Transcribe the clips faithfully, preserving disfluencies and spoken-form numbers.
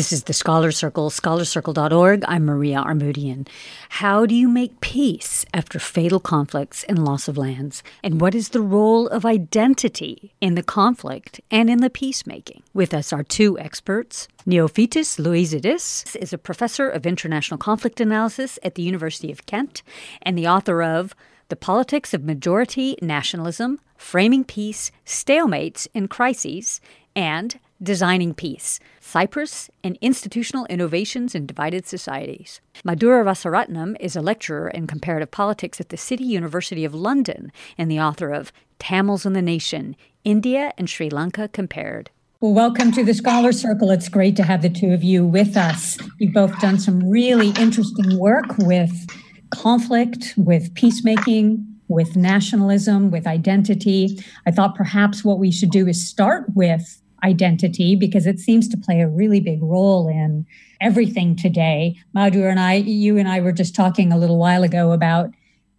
This is the Scholar Circle, scholar circle dot org. I'm Maria Armoudian. How do you make peace after fatal conflicts and loss of lands? And what is the role of identity in the conflict and in the peacemaking? With us are two experts. Neophytis Louisidis is a professor of international conflict analysis at the University of Kent and the author of The Politics of Majority Nationalism, Framing Peace, Stalemates in Crises, and Designing Peace, Cyprus and Institutional Innovations in Divided Societies. Madhura Rasaratnam is a lecturer in comparative politics at the City University of London and the author of Tamils in the Nation, India and Sri Lanka Compared. Well, welcome to the Scholar Circle. It's great to have the two of you with us. You've both done some really interesting work with conflict, with peacemaking, with nationalism, with identity. I thought perhaps what we should do is start with identity, because it seems to play a really big role in everything today. Madhura and I, you and I were just talking a little while ago about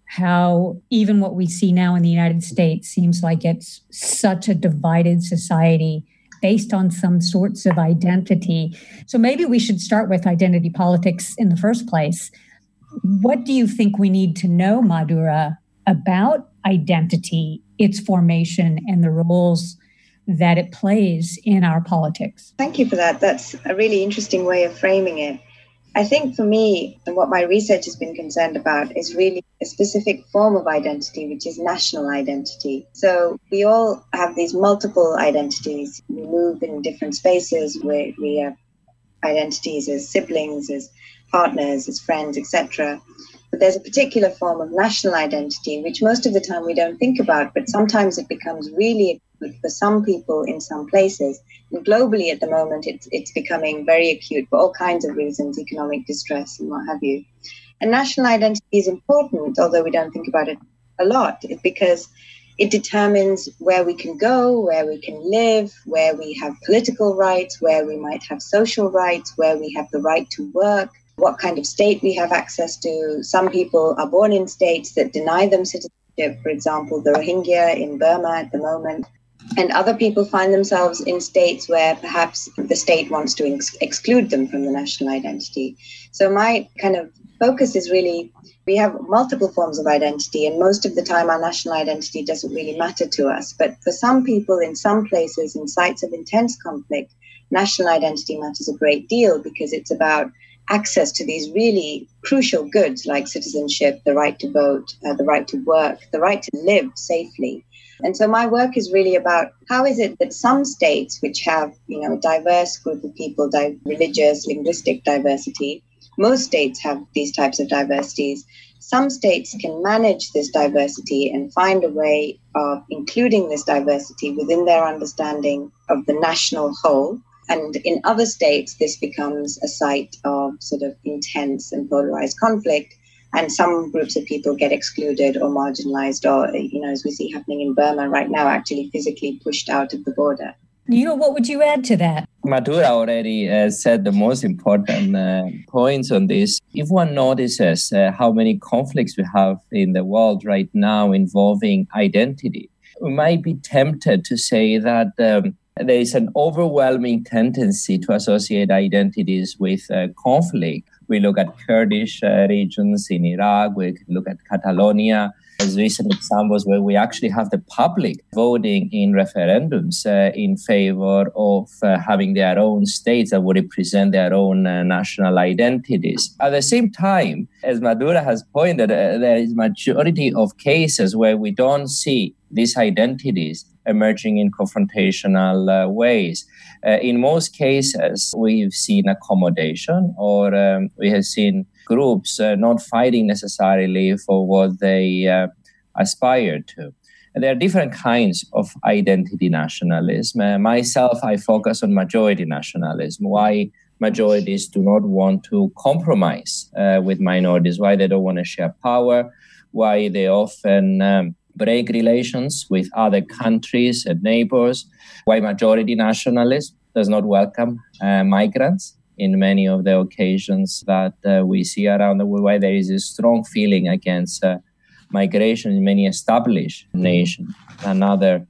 how even what we see now in the United States seems like it's such a divided society based on some sorts of identity. So maybe we should start with identity politics in the first place. What do you think we need to know, Madhura, about identity, its formation, and the roles that it plays in our politics? Thank you for that. That's a really interesting way of framing it. I think for me, and what my research has been concerned about, is really a specific form of identity, which is national identity. So we all have these multiple identities. We move in different spaces where we have identities as siblings, as partners, as friends, et cetera. But there's a particular form of national identity, which most of the time we don't think about, but sometimes it becomes really acute for some people in some places. And globally at the moment, it's, it's becoming very acute for all kinds of reasons, economic distress and what have you. And national identity is important, although we don't think about it a lot, because it determines where we can go, where we can live, where we have political rights, where we might have social rights, where we have the right to work, what kind of state we have access to. Some people are born in states that deny them citizenship, for example, the Rohingya in Burma at the moment. And other people find themselves in states where perhaps the state wants to ex- exclude them from the national identity. So my kind of focus is really, we have multiple forms of identity, and most of the time our national identity doesn't really matter to us. But for some people in some places, in sites of intense conflict, national identity matters a great deal, because it's about access to these really crucial goods like citizenship, the right to vote, uh, the right to work, the right to live safely. And so my work is really about how is it that some states which have, you know, a diverse group of people, di- religious, linguistic diversity, most states have these types of diversities. Some states can manage this diversity and find a way of including this diversity within their understanding of the national whole. And in other states, this becomes a site of sort of intense and polarized conflict. And some groups of people get excluded or marginalized, or, you know, as we see happening in Burma right now, actually physically pushed out of the border. Neil, what would you add to that? Madhura already uh, said the most important uh, points on this. If one notices uh, how many conflicts we have in the world right now involving identity, we might be tempted to say that um, there is an overwhelming tendency to associate identities with uh, conflict. We look at Kurdish uh, regions in Iraq, we look at Catalonia as recent examples where we actually have the public voting in referendums uh, in favor of uh, having their own states that would represent their own uh, national identities. At the same time, as Madhura has pointed, uh, there is majority of cases where we don't see these identities emerging in confrontational uh, ways. Uh, in most cases, we've seen accommodation, or um, we have seen groups uh, not fighting necessarily for what they uh, aspire to. And there are different kinds of identity nationalism. Uh, myself, I focus on majority nationalism. Why majorities do not want to compromise uh, with minorities, why they don't want to share power, why they often um, break relations with other countries and neighbors, why majority nationalism does not welcome uh, migrants in many of the occasions that uh, we see around the world, why there is a strong feeling against uh, migration in many established nations. Another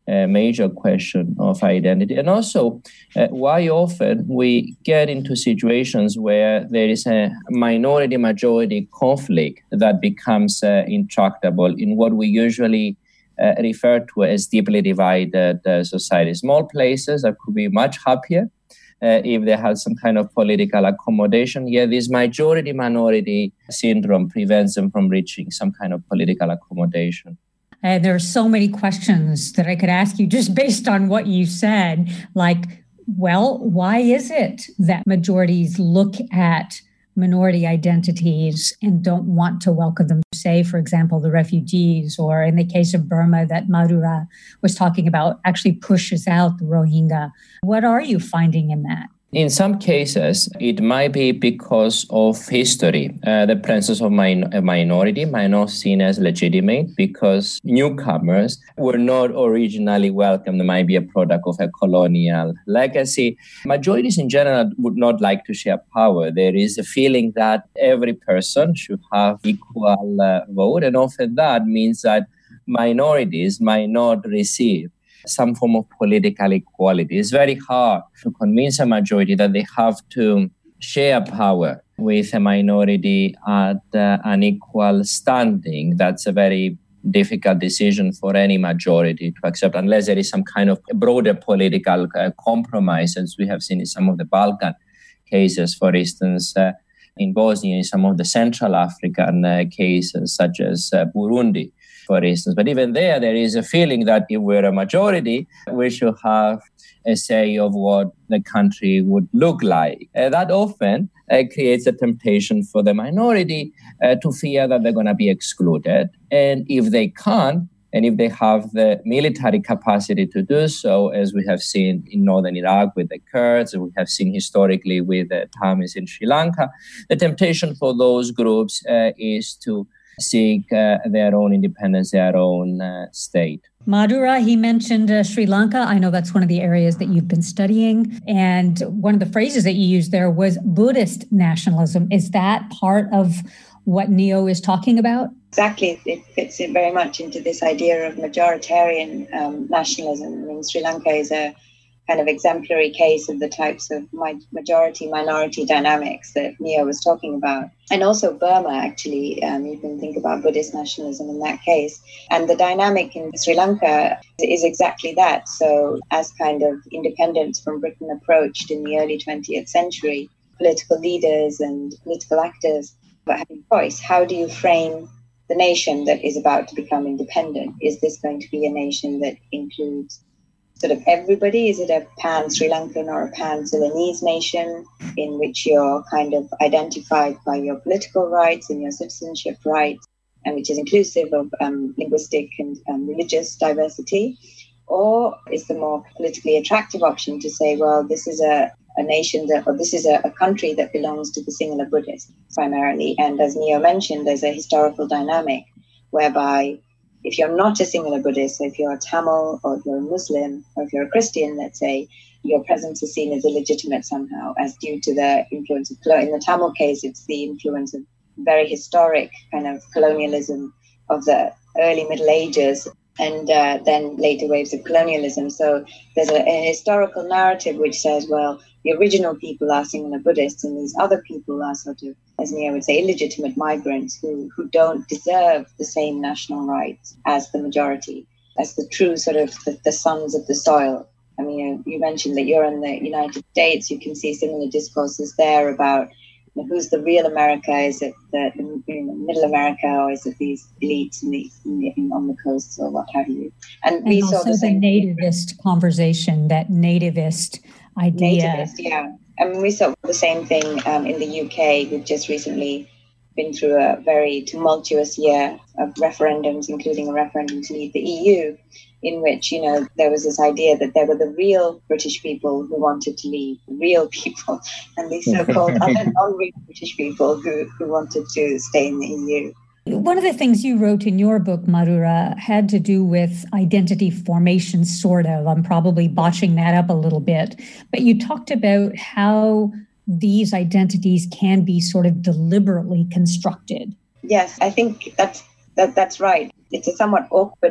a major question of identity. And also, uh, why often we get into situations where there is a minority-majority conflict that becomes uh, intractable in what we usually uh, refer to as deeply divided uh, societies. Small places that could be much happier uh, if they had some kind of political accommodation. Yet this majority-minority syndrome prevents them from reaching some kind of political accommodation. Uh, there are so many questions that I could ask you just based on what you said. Like, well, why is it that majorities look at minority identities and don't want to welcome them? Say, for example, the refugees, or in the case of Burma that Madhura was talking about, actually pushes out the Rohingya. What are you finding in that? In some cases, it might be because of history. Uh, the presence of min- a minority might not seen as legitimate because newcomers were not originally welcome. There might be a product of a colonial legacy. Majorities in general would not like to share power. There is a feeling that every person should have equal uh, vote, and often that means that minorities might not receive some form of political equality. It's very hard to convince a majority that they have to share power with a minority at uh, an equal standing. That's a very difficult decision for any majority to accept, unless there is some kind of broader political uh, compromise, as we have seen in some of the Balkan cases, for instance, uh, in Bosnia, in some of the Central African uh, cases, such as uh, Burundi, for instance. But even there, there is a feeling that if we're a majority, we should have a say of what the country would look like. Uh, that often uh, creates a temptation for the minority uh, to fear that they're going to be excluded. And if they can't, and if they have the military capacity to do so, as we have seen in northern Iraq with the Kurds, and we have seen historically with the Tamils in Sri Lanka, the temptation for those groups uh, is to seek uh, their own independence, their own uh, state. Madhura, he mentioned uh, Sri Lanka. I know that's one of the areas that you've been studying. And one of the phrases that you used there was Buddhist nationalism. Is that part of what Neo is talking about? Exactly. It fits in very much into this idea of majoritarian um, nationalism. I mean, Sri Lanka is a kind of exemplary case of the types of majority-minority dynamics that Neo was talking about. And also Burma, actually, um, you can think about Buddhist nationalism in that case. And the dynamic in Sri Lanka is exactly that. So as kind of independence from Britain approached in the early twentieth century, political leaders and political actors were having a choice. How do you frame the nation that is about to become independent? Is this going to be a nation that includes sort of everybody? Is it a pan-Sri Lankan or a pan-Ceylonese nation in which you're kind of identified by your political rights and your citizenship rights, and which is inclusive of um, linguistic and um, religious diversity? Or is the more politically attractive option to say, well, this is a, a nation that, or this is a, a country that belongs to the Sinhala Buddhists primarily. And as Neo mentioned, there's a historical dynamic whereby if you're not a Sinhala Buddhist, so if you're a Tamil or if you're a Muslim or if you're a Christian, let's say, your presence is seen as illegitimate somehow, as due to the influence of, in the Tamil case, it's the influence of very historic kind of colonialism of the early Middle Ages and uh, then later waves of colonialism. So there's a, a historical narrative which says, well, the original people are Sinhala Buddhists and these other people are sort of, as Neo would say, illegitimate migrants who, who don't deserve the same national rights as the majority, as the true sort of the, the sons of the soil. I mean, you, you mentioned that you're in the United States. You can see similar discourses there about, you know, who's the real America? Is it the, the you know, middle America, or is it these elites in the, in the, in, on the coasts, or what have you? And, and we also saw the, the same nativist thing. Conversation, that nativist idea. Nativist, yeah. I mean, we saw the same thing um, in the U K. We've just recently been through a very tumultuous year of referendums, including a referendum to leave the E U, in which, you know, there was this idea that there were the real British people who wanted to leave, the real people, and these so-called other non-real British people who, who wanted to stay in the E U. One of the things you wrote in your book, Madhura, had to do with identity formation, sort of. I'm probably botching that up a little bit. But you talked about how these identities can be sort of deliberately constructed. Yes, I think that's that, that's right. It's a somewhat awkward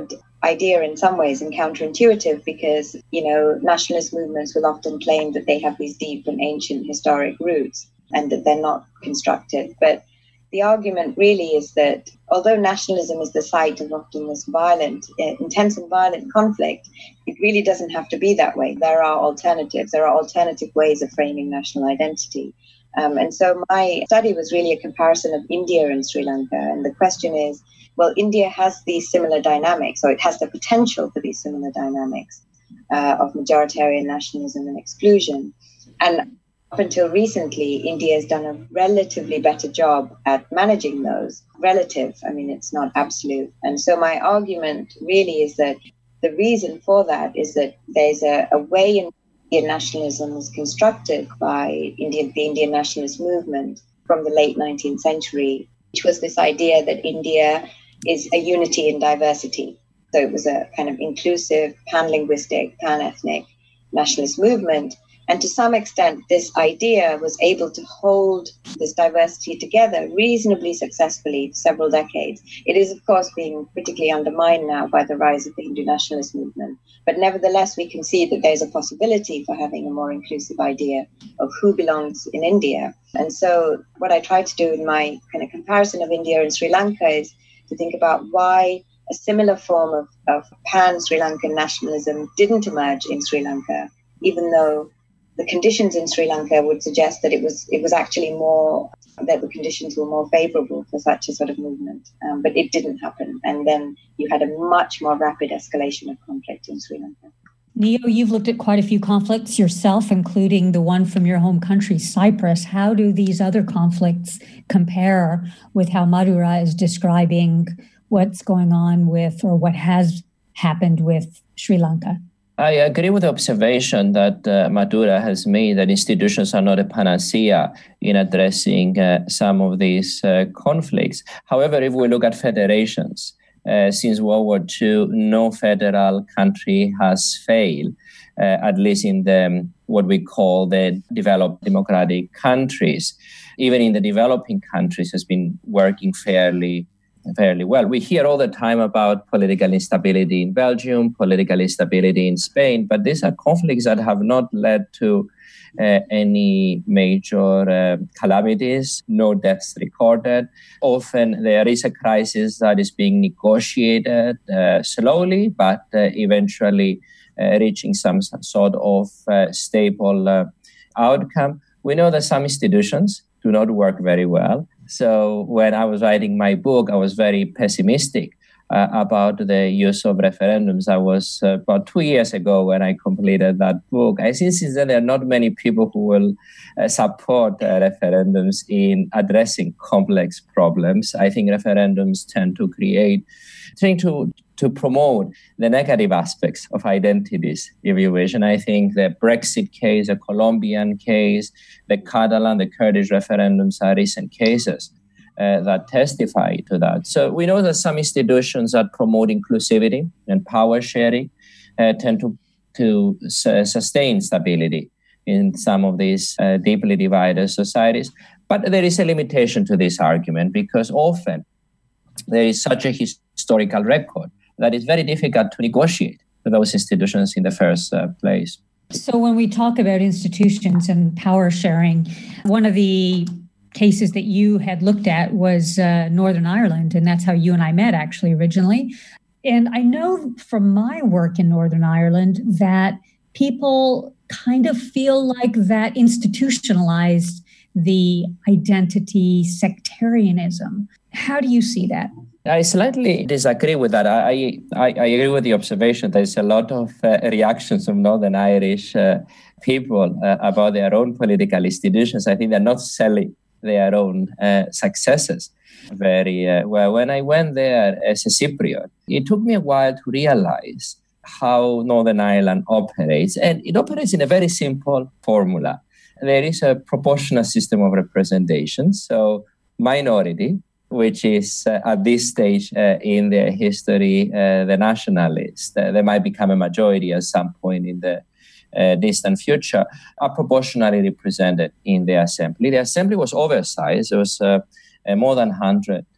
idea in some ways and counterintuitive because, you know, nationalist movements will often claim that they have these deep and ancient historic roots and that they're not constructed. But the argument really is that although nationalism is the site of often this violent, uh, intense and violent conflict, it really doesn't have to be that way. There are alternatives. There are alternative ways of framing national identity. Um, and so my study was really a comparison of India and Sri Lanka. And the question is, well, India has these similar dynamics, or it has the potential for these similar dynamics uh, of majoritarian nationalism and exclusion. And up until recently, India has done a relatively better job at managing those. Relative, I mean, it's not absolute. And so my argument really is that the reason for that is that there's a, a way in Indian nationalism was constructed by Indian, the Indian nationalist movement from the late nineteenth century, which was this idea that India is a unity in diversity. So it was a kind of inclusive, pan-linguistic, pan-ethnic nationalist movement. And to some extent, this idea was able to hold this diversity together reasonably successfully for several decades. It is, of course, being critically undermined now by the rise of the Hindu nationalist movement. But nevertheless, we can see that there's a possibility for having a more inclusive idea of who belongs in India. And so what I try to do in my kind of comparison of India and Sri Lanka is to think about why a similar form of, of pan-Sri Lankan nationalism didn't emerge in Sri Lanka, even though the conditions in Sri Lanka would suggest that it was it was actually more, that the conditions were more favorable for such a sort of movement. Um, but it didn't happen. And then you had a much more rapid escalation of conflict in Sri Lanka. Neo, you've looked at quite a few conflicts yourself, including the one from your home country, Cyprus. How do these other conflicts compare with how Madhura is describing what's going on with, or what has happened with, Sri Lanka? I agree with the observation that uh, Madhura has made, that institutions are not a panacea in addressing uh, some of these uh, conflicts. However, if we look at federations, uh, since World War Two, no federal country has failed, uh, at least in the what we call the developed democratic countries. Even in the developing countries, has been working fairly fairly well. We hear all the time about political instability in Belgium, political instability in Spain, but these are conflicts that have not led to uh, any major uh, calamities, no deaths recorded. Often there is a crisis that is being negotiated uh, slowly, but uh, eventually uh, reaching some sort of uh, stable uh, outcome. We know that some institutions do not work very well. So when I was writing my book, I was very pessimistic uh, about the use of referendums. I was uh, about two years ago when I completed that book. I think since then there are not many people who will uh, support uh, referendums in addressing complex problems. I think referendums tend to create, tend to to promote the negative aspects of identities, if you wish. And I think the Brexit case, the Colombian case, the Catalan, the Kurdish referendums are recent cases uh, that testify to that. So we know that some institutions that promote inclusivity and power sharing uh, tend to, to su- sustain stability in some of these uh, deeply divided societies. But there is a limitation to this argument because often there is such a his- historical record that it's very difficult to negotiate with those institutions in the first uh, place. So when we talk about institutions and power sharing, one of the cases that you had looked at was uh, Northern Ireland, and that's how you and I met actually originally. And I know from my work in Northern Ireland that people kind of feel like that institutionalized the identity sectarianism. How do you see that? I slightly disagree with that. I, I, I agree with the observation. There's a lot of uh, reactions from Northern Irish uh, people uh, about their own political institutions. I think they're not selling their own uh, successes very uh, well. When I went there as a Cypriot, it took me a while to realize how Northern Ireland operates. And it operates in a very simple formula. There is a proportional system of representation. So minority, which is uh, at this stage uh, in their history, uh, the nationalists, uh, they might become a majority at some point in the uh, distant future, are proportionally represented in the assembly. The assembly was oversized. There was uh, uh, more than one hundred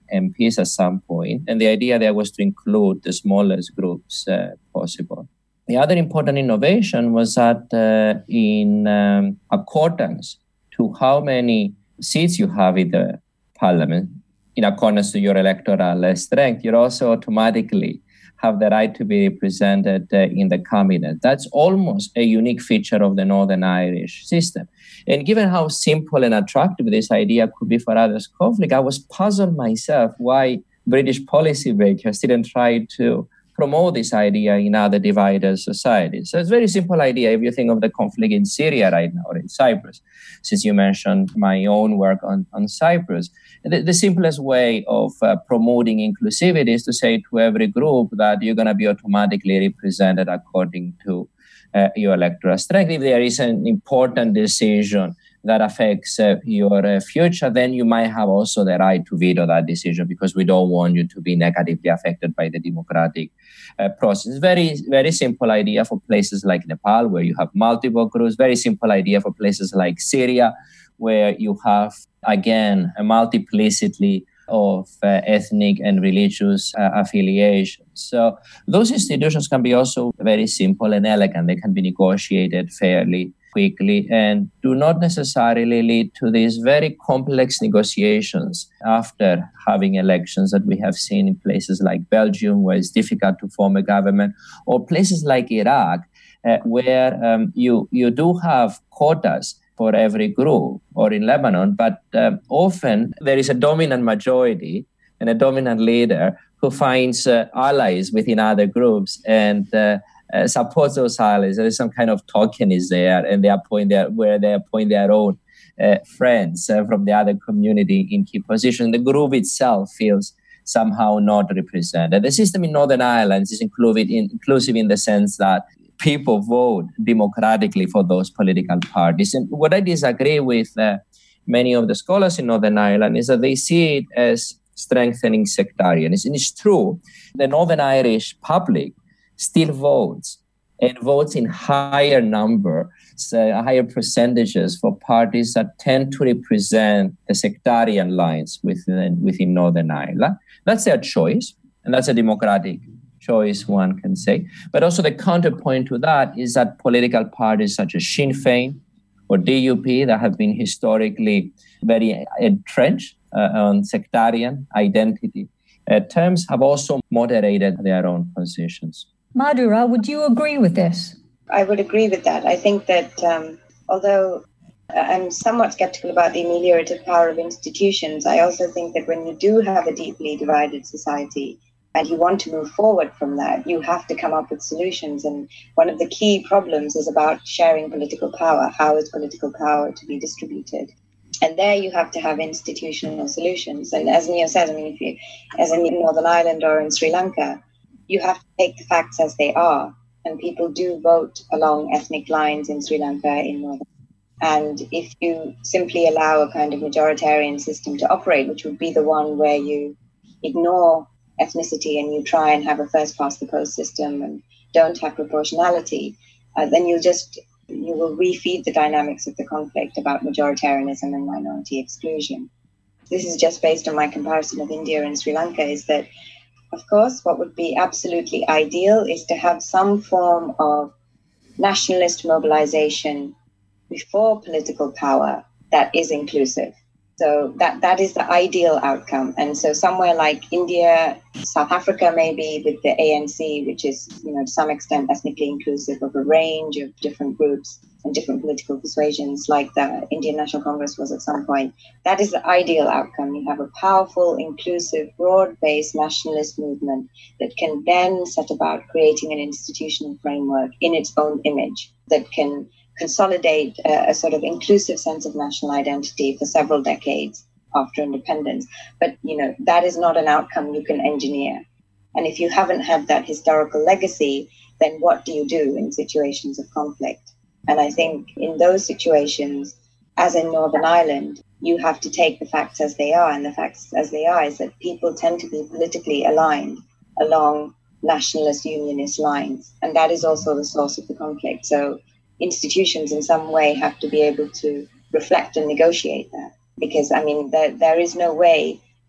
M Ps at some point, and the idea there was to include the smallest groups uh, possible. The other important innovation was that uh, in um, accordance to how many seats you have in the parliament, in accordance to your electoral strength, you also automatically have the right to be represented uh, in the cabinet. That's almost a unique feature of the Northern Irish system. And given how simple and attractive this idea could be for others' conflict, I was puzzled myself why British policymakers didn't try to promote this idea in other divided societies. So it's a very simple idea if you think of the conflict in Syria right now or in Cyprus, since you mentioned my own work on, on Cyprus. The, the simplest way of uh, promoting inclusivity is to say to every group that you're going to be automatically represented according to uh, your electoral strength. If there is an important decision that affects uh, your uh, future, then you might have also the right to veto that decision because we don't want you to be negatively affected by the democratic uh, process. Very, very simple idea for places like Nepal, where you have multiple groups. Very simple idea for places like Syria, where you have, again, a multiplicity of uh, ethnic and religious uh, affiliations. So those institutions can be also very simple and elegant. They can be negotiated fairly quickly and do not necessarily lead to these very complex negotiations after having elections that we have seen in places like Belgium, where it's difficult to form a government, or places like Iraq, uh, where um, you, you do have quotas for every group, or in Lebanon, but um, often there is a dominant majority and a dominant leader who finds uh, allies within other groups and uh, Uh, supports those allies. There is some kind of token is there, and they appoint their where they appoint their own uh, friends uh, from the other community in key positions. The group itself feels somehow not represented. The system in Northern Ireland is inclusive in, inclusive in the sense that people vote democratically for those political parties. And what I disagree with uh, many of the scholars in Northern Ireland is that they see it as strengthening sectarianism. And it's true, the Northern Irish public still votes and votes in higher numbers, so higher percentages for parties that tend to represent the sectarian lines within, within Northern Ireland. That's their choice, and that's a democratic choice, one can say. But also the counterpoint to that is that political parties such as Sinn Féin or D U P that have been historically very entrenched uh, on sectarian identity uh, terms have also moderated their own positions. Madhura, would you agree with this? I would agree with that. I think that um, although I'm somewhat skeptical about the ameliorative power of institutions, I also think that when you do have a deeply divided society and you want to move forward from that, you have to come up with solutions. And one of the key problems is about sharing political power. How is political power to be distributed? And there you have to have institutional solutions. And as Neo says, I mean, if you, as in Northern Ireland or in Sri Lanka, you have to take the facts as they are. And people do vote along ethnic lines in Sri Lanka, in Northern. And if you simply allow a kind of majoritarian system to operate, which would be the one where you ignore ethnicity and you try and have a first past the post system and don't have proportionality, uh, then you'll just, you will refeed the dynamics of the conflict about majoritarianism and minority exclusion. This is just based on my comparison of India and Sri Lanka, is that of course, what would be absolutely ideal is to have some form of nationalist mobilization before political power that is inclusive. So that, that is the ideal outcome. And so somewhere like India, South Africa, maybe with the A N C, which is, you know, to some extent ethnically inclusive of a range of different groups and different political persuasions, like the Indian National Congress was at some point, that is the ideal outcome. You have a powerful, inclusive, broad-based nationalist movement that can then set about creating an institutional framework in its own image that can consolidate a, a sort of inclusive sense of national identity for several decades after independence. But, you know, that is not an outcome you can engineer. And if you haven't had that historical legacy, then what do you do in situations of conflict? And I think in those situations, as in Northern Ireland, you have to take the facts as they are. And the facts as they are is that people tend to be politically aligned along nationalist unionist lines. And that is also the source of the conflict. So institutions in some way have to be able to reflect and negotiate that. Because, I mean, there, there is no way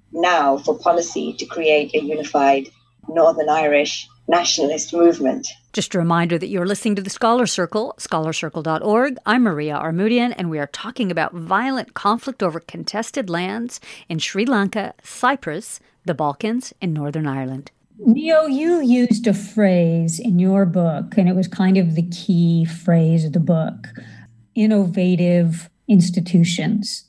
now for policy to create a unified Northern Irish nationalist movement. Just a reminder that you're listening to the Scholar Circle, scholar circle dot org. I'm Maria Armoudian, and we are talking about violent conflict over contested lands in Sri Lanka, Cyprus, the Balkans, and Northern Ireland. Neo, you used a phrase in your book, and it was kind of the key phrase of the book, innovative institutions.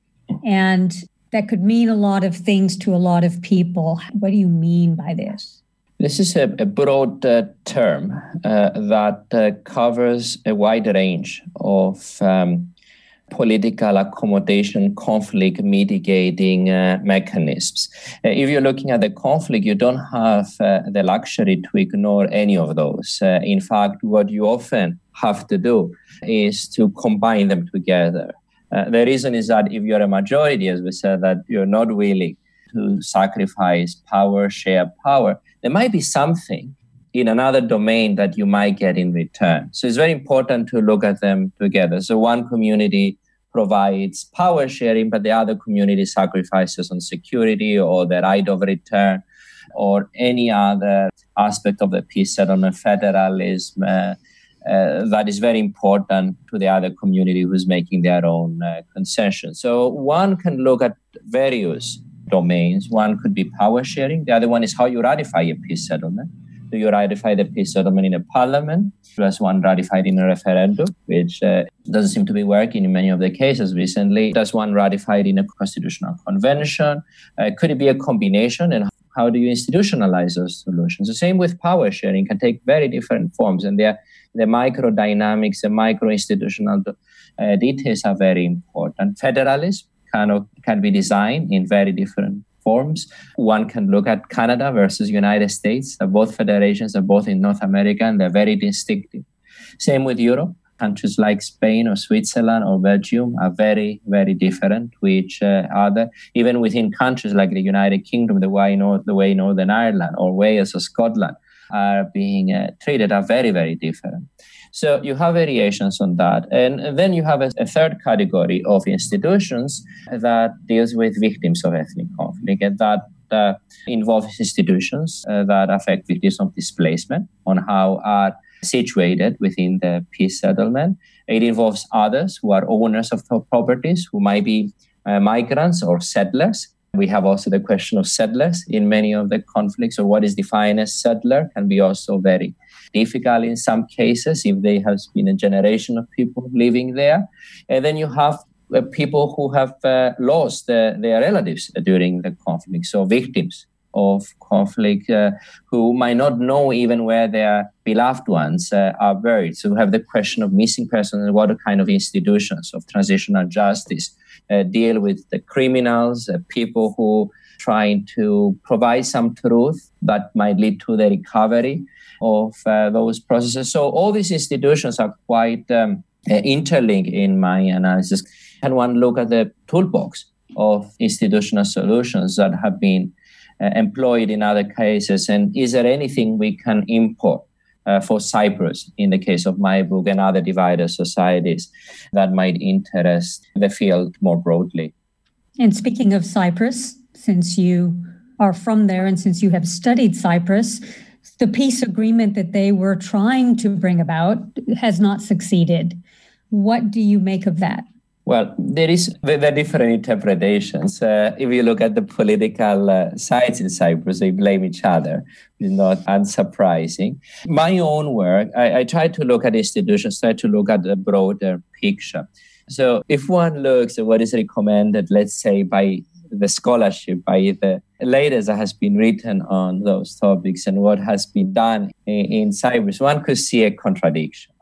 And that could mean a lot of things to a lot of people. What do you mean by this? This is a, a broad uh, term uh, that uh, covers a wide range of um, political accommodation, conflict mitigating uh, mechanisms. Uh, if you're looking at the conflict, you don't have uh, the luxury to ignore any of those. Uh, in fact, what you often have to do is to combine them together. Uh, the reason is that if you're a majority, as we said, that you're not willing to sacrifice power, share power, there might be something in another domain that you might get in return. So it's very important to look at them together. So one community provides power sharing, but the other community sacrifices on security or the right of return or any other aspect of the peace settlement, federalism, uh, Uh, that is very important to the other community who's making their own uh, concessions. So one can look at various domains. One could be power sharing. The other one is how you ratify a peace settlement. Do you ratify the peace settlement in a parliament? Does one ratify it in a referendum, which uh, doesn't seem to be working in many of the cases recently? Does one ratify it in a constitutional convention? Uh, could it be a combination? And how do you institutionalize those solutions? The same with power sharing can take very different forms, and they're the micro dynamics, the micro institutional uh, details are very important. Federalism kind of can be designed in very different forms. One can look at Canada versus United States. They're both federations, are both in North America, and they're very distinctive. Same with Europe. Countries like Spain or Switzerland or Belgium are very, very different to each uh, other. Even within countries like the United Kingdom, the way, North, the way Northern Ireland or Wales or Scotland are being uh, treated are very, very different. So you have variations on that. And then you have a, a third category of institutions that deals with victims of ethnic conflict, and that uh, involves institutions uh, that affect victims of displacement on how are situated within the peace settlement. It involves others who are owners of properties, who might be uh, migrants or settlers. We have also the question of settlers in many of the conflicts, or what is defined as settler can be also very difficult in some cases if there has been a generation of people living there. And then you have uh, people who have uh, lost uh, their relatives during the conflict, so victims of conflict uh, who might not know even where their beloved ones uh, are buried. So we have the question of missing persons and what kind of institutions of transitional justice uh, deal with the criminals, uh, people who trying to provide some truth that might lead to the recovery of uh, those processes. So all these institutions are quite um, uh, interlinked in my analysis. And one look at the toolbox of institutional solutions that have been Uh, employed in other cases, and is there anything we can import uh, for Cyprus in the case of my book and other divided societies that might interest the field more broadly? And speaking of Cyprus, since you are from there and since you have studied Cyprus, the peace agreement that they were trying to bring about has not succeeded. What do you make of that? Well, there is there are different interpretations. Uh, if you look at the political uh, sides in Cyprus, they blame each other. It's not unsurprising. My own work, I, I try to look at institutions, try to look at the broader picture. So if one looks at what is recommended, let's say, by the scholarship, by the latest that has been written on those topics and what has been done in, in Cyprus, one could see a contradiction.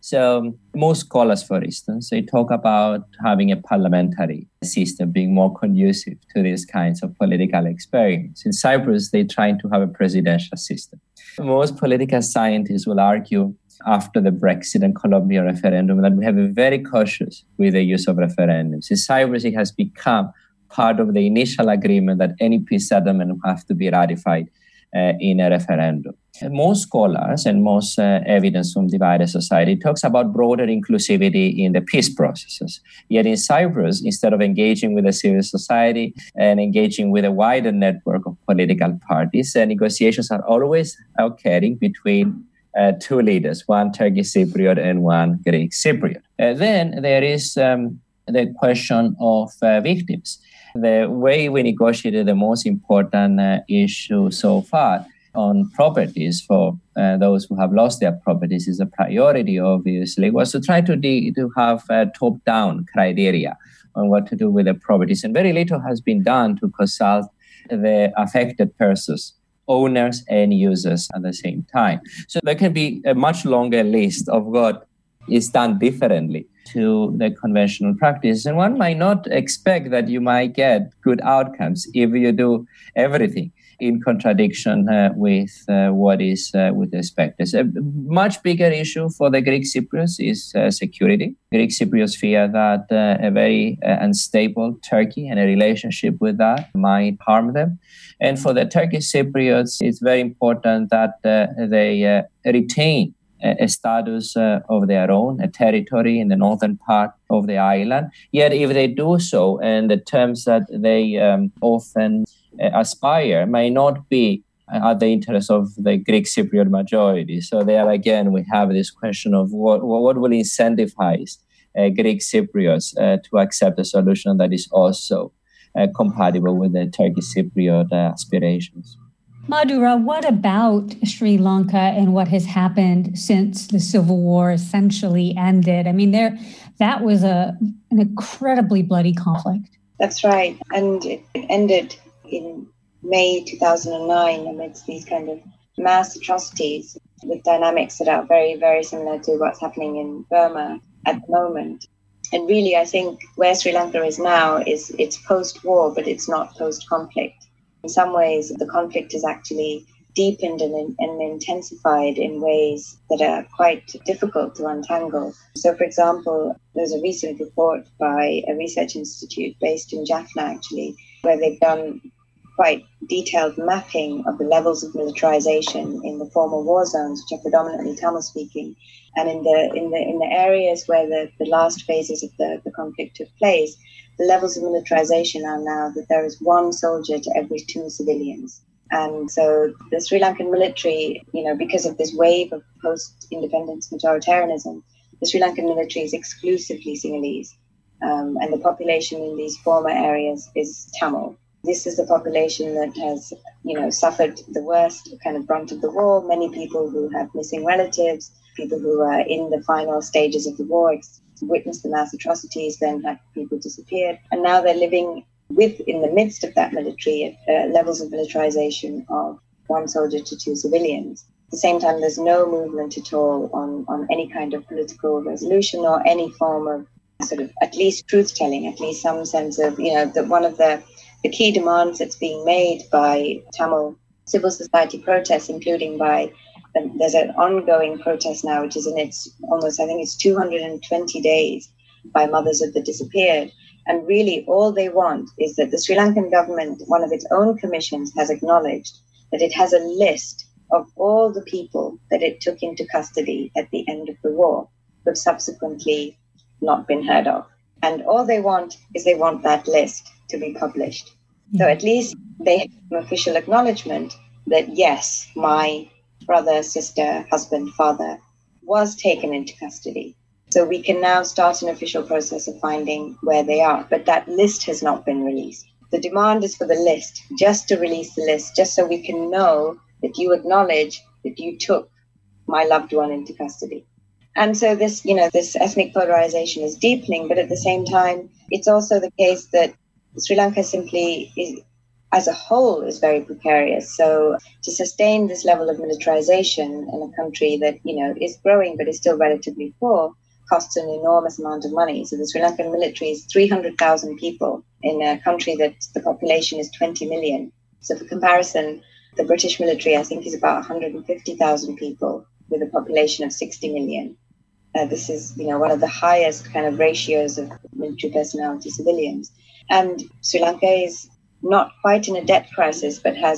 So most scholars, for instance, they talk about having a parliamentary system being more conducive to these kinds of political experiments. In Cyprus, they're trying to have a presidential system. Most political scientists will argue after the Brexit and Colombia referendum that we have been very cautious with the use of referendums. In Cyprus, it has become part of the initial agreement that any peace settlement will have to be ratified uh, in a referendum. Most scholars and most uh, evidence from divided society talks about broader inclusivity in the peace processes. Yet in Cyprus, instead of engaging with the civil society and engaging with a wider network of political parties, uh, negotiations are always occurring between uh, two leaders, one Turkish Cypriot and one Greek Cypriot. Uh, then there is um, the question of uh, victims. The way we negotiated the most important uh, issue so far on properties for uh, those who have lost their properties is a priority, obviously, was to try to, de- to have uh, top-down criteria on what to do with the properties. And very little has been done to consult the affected persons, owners and users at the same time. So there can be a much longer list of what is done differently to the conventional practice. And one might not expect that you might get good outcomes if you do everything in contradiction uh, with uh, what is uh, with expected. A much bigger issue for the Greek Cypriots is uh, security. Greek Cypriots fear that uh, a very uh, unstable Turkey and a relationship with that might harm them. And for the Turkish Cypriots, it's very important that uh, they uh, retain a status uh, of their own, a territory in the northern part of the island. Yet if they do so, and the terms that they um, often uh, aspire may not be at the interest of the Greek Cypriot majority. So there again, we have this question of what, what will incentivize uh, Greek Cypriots uh, to accept a solution that is also uh, compatible with the Turkish Cypriot uh, aspirations. Madhura, what about Sri Lanka and what has happened since the civil war essentially ended? I mean, there that was a an incredibly bloody conflict. That's right. And it ended in May two thousand nine amidst these kind of mass atrocities with dynamics that are very, very similar to what's happening in Burma at the moment. And really, I think where Sri Lanka is now is it's post-war, but it's not post-conflict. In some ways, the conflict is actually deepened and, and intensified in ways that are quite difficult to untangle. So, for example, there's a recent report by a research institute based in Jaffna, actually, where they've done quite detailed mapping of the levels of militarization in the former war zones, which are predominantly Tamil-speaking, and in the in the in the areas where the, the last phases of the, the conflict took place. The levels of militarization are now that there is one soldier to every two civilians. And so the Sri Lankan military, you know, because of this wave of post-independence majoritarianism, the Sri Lankan military is exclusively Sinhalese. Um, and the population in these former areas is Tamil. This is the population that has, you know, suffered the worst kind of brunt of the war. Many people who have missing relatives, people who are in the final stages of the war, witnessed the mass atrocities, then had people disappeared. And now they're living with, in the midst of that military, uh, levels of militarization of one soldier to two civilians. At the same time, there's no movement at all on, on any kind of political resolution or any form of sort of at least truth-telling, at least some sense of, you know, that one of the, the key demands that's being made by Tamil civil society protests, including by there's an ongoing protest now, which is in its almost, I think it's two hundred twenty days by mothers of the disappeared. And really all they want is that the Sri Lankan government, one of its own commissions, has acknowledged that it has a list of all the people that it took into custody at the end of the war, who have subsequently not been heard of. And all they want is they want that list to be published. So at least they have an official acknowledgement that, yes, my brother, sister, husband, father was taken into custody. So we can now start an official process of finding where they are. But that list has not been released. The demand is for the list, just to release the list, just so we can know that you acknowledge that you took my loved one into custody. And so this, you know, this ethnic polarization is deepening, but at the same time, it's also the case that Sri Lanka simply is, as a whole, is very precarious. So to sustain this level of militarization in a country that, you know, is growing but is still relatively poor costs an enormous amount of money. So the Sri Lankan military is three hundred thousand people in a country that the population is twenty million. So for comparison, the British military, I think, is about one hundred fifty thousand people with a population of sixty million. Uh, this is, you know, one of the highest kind of ratios of military personnel to civilians. And Sri Lanka is not quite in a debt crisis, but has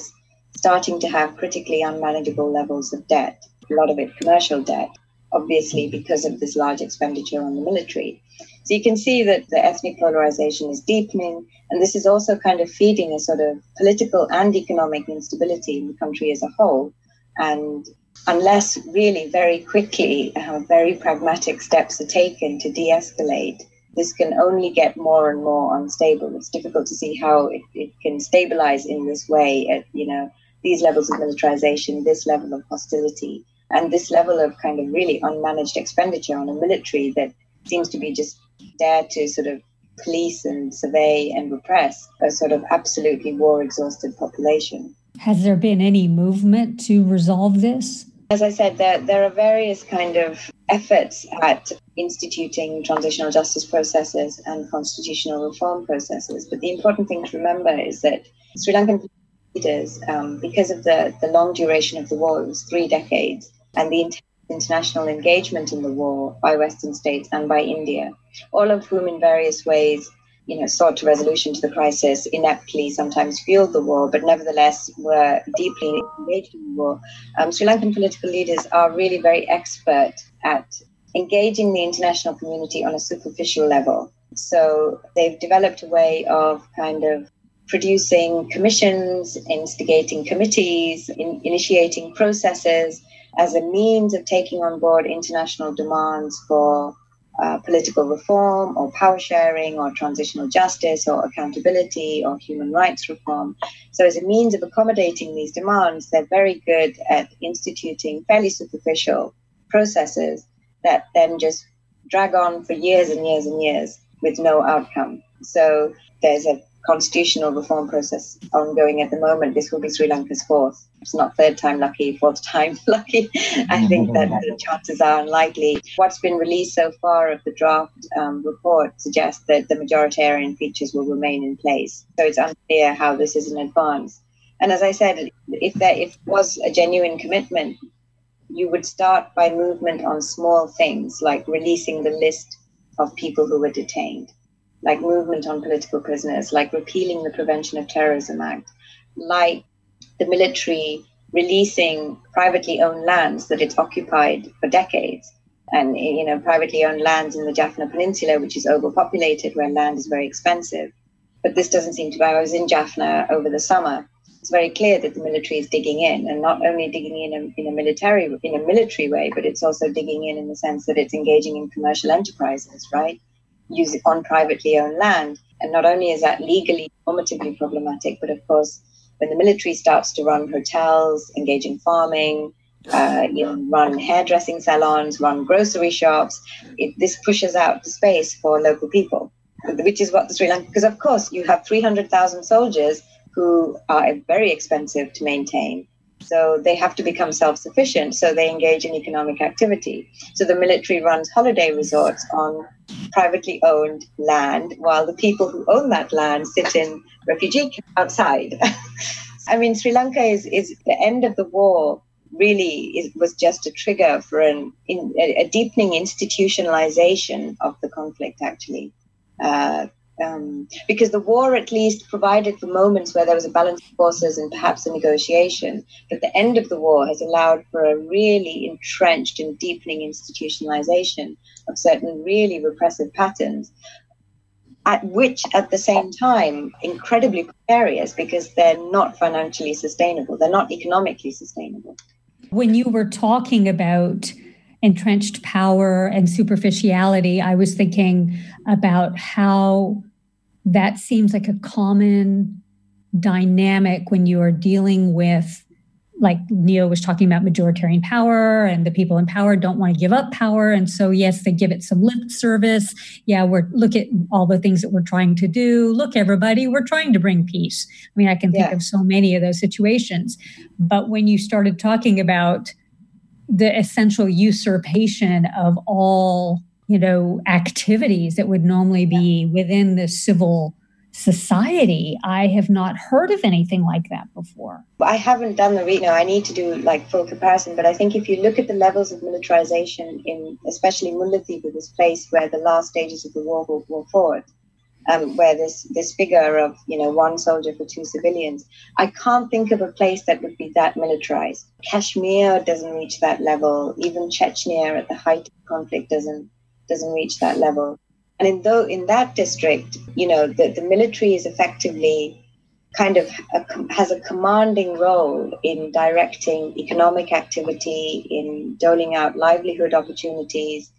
starting to have critically unmanageable levels of debt, a lot of it commercial debt, obviously because of this large expenditure on the military. So you can see that the ethnic polarization is deepening, and this is also kind of feeding a sort of political and economic instability in the country as a whole. And unless really very quickly uh, very pragmatic steps are taken to de-escalate, this can only get more and more unstable. It's difficult to see how it, it can stabilize in this way at, you know, these levels of militarization, this level of hostility, and this level of kind of really unmanaged expenditure on a military that seems to be just there to sort of police and survey and repress a sort of absolutely war-exhausted population. Has there been any movement to resolve this? As I said, there, there are various kind of efforts at instituting transitional justice processes and constitutional reform processes. But the important thing to remember is that Sri Lankan leaders, um, because of the, the long duration of the war, it was three decades, and the intense international engagement in the war by Western states and by India, all of whom in various ways, you know, sought a resolution to the crisis, ineptly sometimes fueled the war, but nevertheless were deeply engaged in the war. Um, Sri Lankan political leaders are really very expert at engaging the international community on a superficial level. So they've developed a way of kind of producing commissions, instigating committees, in, initiating processes as a means of taking on board international demands for uh, political reform or power sharing or transitional justice or accountability or human rights reform. So as a means of accommodating these demands, they're very good at instituting fairly superficial processes that then just drag on for years and years and years with no outcome. So there's a constitutional reform process ongoing at the moment. This will be Sri Lanka's fourth. It's not third time lucky, fourth time lucky. I think that the chances are unlikely. What's been released so far of the draft um, report suggests that the majoritarian features will remain in place. So it's unclear how this is in advance. And as I said, if there if was a genuine commitment, you would start by movement on small things like releasing the list of people who were detained, like movement on political prisoners, like repealing the Prevention of Terrorism Act, like the military releasing privately owned lands that it's occupied for decades. And, you know, privately owned lands in the Jaffna Peninsula, which is overpopulated, where land is very expensive. But this doesn't seem to be. I was in Jaffna over the summer. It's very clear that the military is digging in, and not only digging in a, in a military in a military way, but it's also digging in in the sense that it's engaging in commercial enterprises, right? Use it on privately owned land. And not only is that legally normatively problematic, but of course, when the military starts to run hotels, engage in farming, uh, you know, run hairdressing salons, run grocery shops, it, this pushes out the space for local people, which is what the Sri Lanka, because of course you have three hundred thousand soldiers who are very expensive to maintain. So they have to become self-sufficient, so they engage in economic activity. So the military runs holiday resorts on privately owned land, while the people who own that land sit in refugee camps outside. I mean, Sri Lanka is, is the end of the war really is, was just a trigger for an, in, a, a deepening institutionalization of the conflict, actually. Uh, Um, because the war at least provided for moments where there was a balance of forces and perhaps a negotiation. But the end of the war has allowed for a really entrenched and deepening institutionalization of certain really repressive patterns, at which at the same time, incredibly precarious because they're not financially sustainable. They're not economically sustainable. When you were talking about entrenched power and superficiality, I was thinking about how that seems like a common dynamic when you are dealing with, like Neo was talking about, majoritarian power, and the people in power don't want to give up power. And so, yes, they give it some lip service. Yeah, we're look at all the things that we're trying to do. Look, everybody, we're trying to bring peace. I mean, I can think yeah. of so many of those situations. But when you started talking about the essential usurpation of all, you know, activities that would normally be within the civil society, I have not heard of anything like that before. I haven't done the, you know, I need to do like full comparison, but I think if you look at the levels of militarization in, especially Mullaitivu, this place where the last stages of the war were, were fought, um, where this, this figure of, you know, one soldier for two civilians, I can't think of a place that would be that militarized. Kashmir doesn't reach that level. Even Chechnya at the height of conflict doesn't doesn't reach that level. And in though in that district, you know, the, the military is effectively kind of a, has a commanding role in directing economic activity, in doling out livelihood opportunities.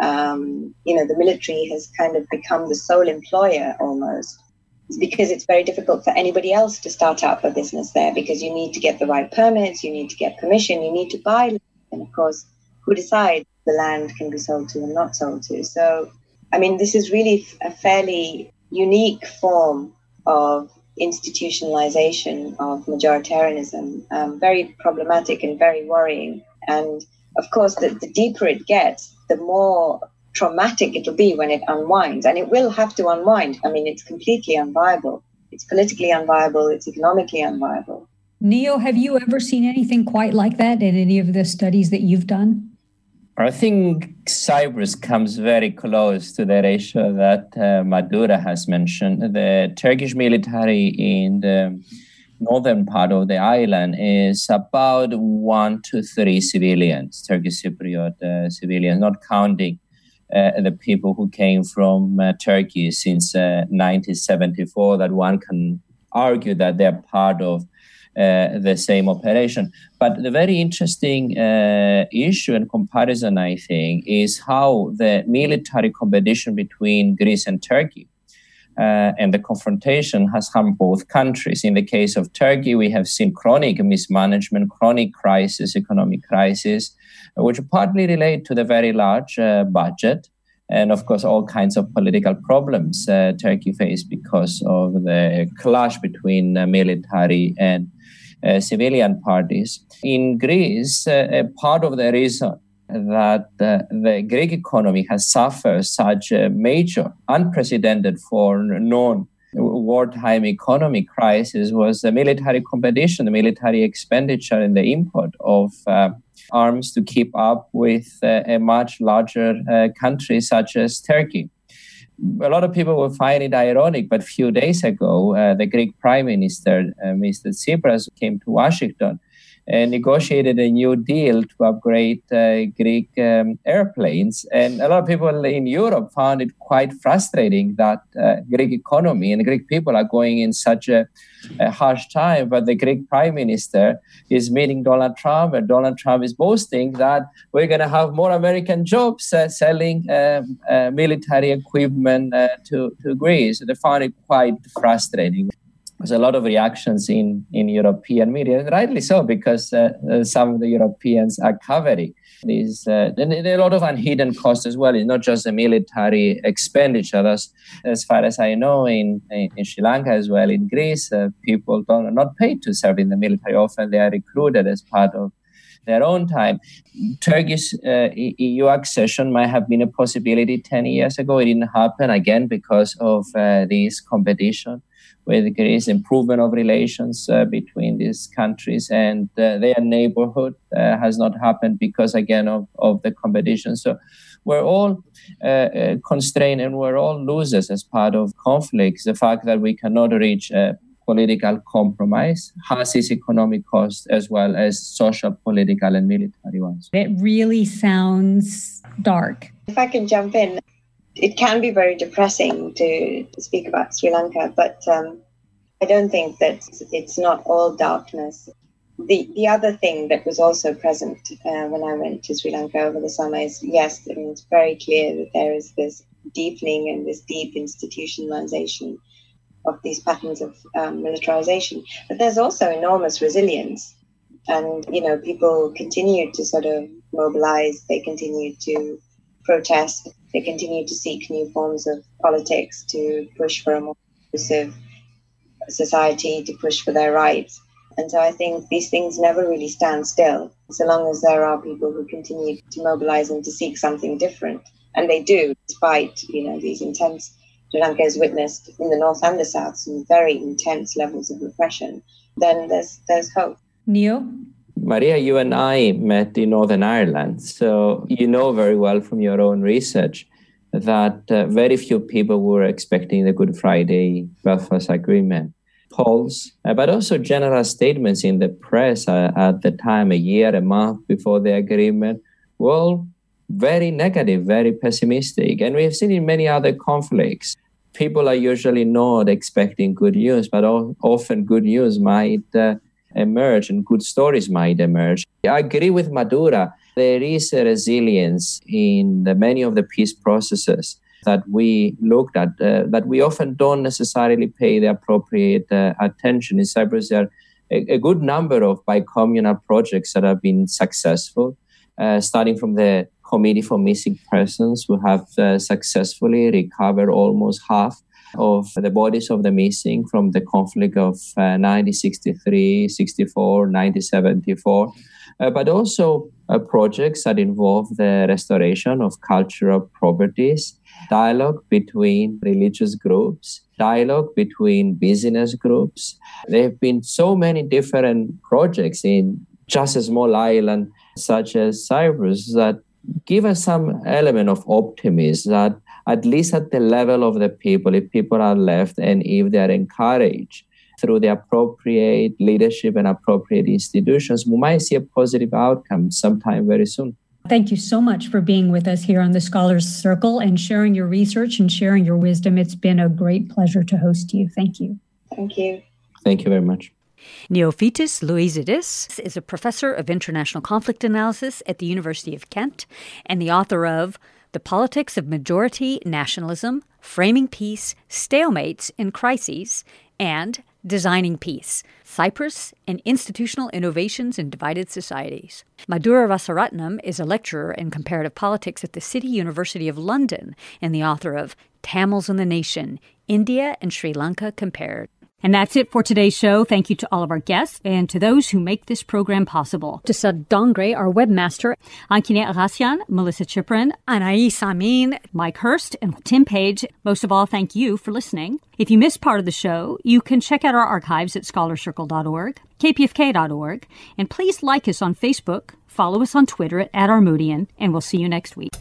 Um, you know, the military has kind of become the sole employer almost. It's because it's very difficult for anybody else to start up a business there, because you need to get the right permits, you need to get permission, you need to buy land. And of course, who decides the land can be sold to and not sold to? So, I mean, this is really a fairly unique form of institutionalization of majoritarianism, um, very problematic and very worrying. And of course, the, the deeper it gets, the more traumatic it'll be when it unwinds. And it will have to unwind. I mean, it's completely unviable. It's politically unviable. It's economically unviable. Neo, have you ever seen anything quite like that in any of the studies that you've done? I think Cyprus comes very close to the ratio that uh, Madura has mentioned. The Turkish military in the northern part of the island is about one to three civilians, Turkish Cypriot uh, civilians, not counting uh, the people who came from uh, Turkey since uh, nineteen seventy-four, that one can argue that they're part of Uh, the same operation. But the very interesting uh, issue and comparison, I think, is how the military competition between Greece and Turkey uh, and the confrontation has harmed both countries. In the case of Turkey, we have seen chronic mismanagement, chronic crisis, economic crisis, which partly relate to the very large uh, budget. And of course, all kinds of political problems uh, Turkey faced because of the clash between uh, military and uh, civilian parties. In Greece, uh, part of the reason that uh, the Greek economy has suffered such a major, unprecedented for non wartime economic crisis was the military competition, the military expenditure, and the import of uh, arms to keep up with uh, a much larger uh, country such as Turkey. A lot of people will find it ironic, but a few days ago, uh, the Greek Prime Minister, uh, Mister Tsipras, came to Washington and negotiated a new deal to upgrade uh, Greek um, airplanes. And a lot of people in Europe found it quite frustrating that uh, Greek economy and Greek people are going in such a, a harsh time, but the Greek Prime Minister is meeting Donald Trump, and Donald Trump is boasting that we're going to have more American jobs uh, selling uh, uh, military equipment uh, to, to Greece. They found it quite frustrating. There's a lot of reactions in, in European media, and rightly so, because uh, uh, some of the Europeans are covering these. Uh, and there are a lot of unhidden costs as well. It's not just the military expenditure. That's, as far as I know, in, in, in Sri Lanka as well, in Greece, uh, people don't, are not paid to serve in the military. Often they are recruited as part of their own time. Turkish uh, E U accession might have been a possibility ten years ago. It didn't happen, again, because of uh, this competition with Greece, improvement of relations uh, between these countries, and uh, their neighborhood uh, has not happened because, again, of, of the competition. So we're all uh, uh, constrained and we're all losers as part of conflicts. The fact that we cannot reach a political compromise has its economic costs as well as social, political, and military ones. It really sounds dark. If I can jump in, it can be very depressing to, to speak about Sri Lanka, but um, I don't think that it's not all darkness. The the other thing that was also present uh, when I went to Sri Lanka over the summer is, yes, I mean, it's very clear that there is this deepening and this deep institutionalization of these patterns of um, militarization. But there's also enormous resilience. And, you know, people continue to sort of mobilize, they continue to protest, they continue to seek new forms of politics, to push for a more inclusive society, to push for their rights. And so I think these things never really stand still, so long as there are people who continue to mobilize and to seek something different. And they do, despite, you know, these intense, Sri Lanka has witnessed in the north and the south some very intense levels of repression. Then there's there's hope. Neo? Maria, you and I met in Northern Ireland, so you know very well from your own research that uh, very few people were expecting the Good Friday Belfast Agreement. Polls, uh, but also general statements in the press uh, at the time, a year, a month before the agreement, well, very negative, very pessimistic. And we've seen in many other conflicts, people are usually not expecting good news, but often good news might uh, emerge and good stories might emerge. I agree with Madura. There is a resilience in the many of the peace processes that we looked at, uh, that we often don't necessarily pay the appropriate uh, attention. In Cyprus, there are a, a good number of bicommunal projects that have been successful, uh, starting from the Committee for Missing Persons, who have uh, successfully recovered almost half of the bodies of the missing from the conflict of uh, nineteen sixty-three, sixty-four, nineteen seventy-four, uh, but also uh, projects that involve the restoration of cultural properties, dialogue between religious groups, dialogue between business groups. There have been so many different projects in just a small island such as Cyprus that give us some element of optimism that at least at the level of the people, if people are left and if they are encouraged through the appropriate leadership and appropriate institutions, we might see a positive outcome sometime very soon. Thank you so much for being with us here on the Scholars Circle and sharing your research and sharing your wisdom. It's been a great pleasure to host you. Thank you. Thank you. Thank you very much. Neophytis Louisidis is a professor of international conflict analysis at the University of Kent and the author of The Politics of Majority Nationalism, Framing Peace, Stalemates in Crises, and Designing Peace, Cyprus and Institutional Innovations in Divided Societies. Madhura Rasaratnam is a lecturer in comparative politics at the City University of London and the author of Tamils in the Nation, India and Sri Lanka Compared. And that's it for today's show. Thank you to all of our guests and to those who make this program possible. To Sad Dongre, our webmaster, Ankine Aghasyan, Melissa Chiprin, Anais Amin, Mike Hurst, and Tim Page. Most of all, thank you for listening. If you missed part of the show, you can check out our archives at scholar circle dot org, k p f k dot org, and please like us on Facebook, follow us on Twitter at, at Armoudian, and we'll see you next week.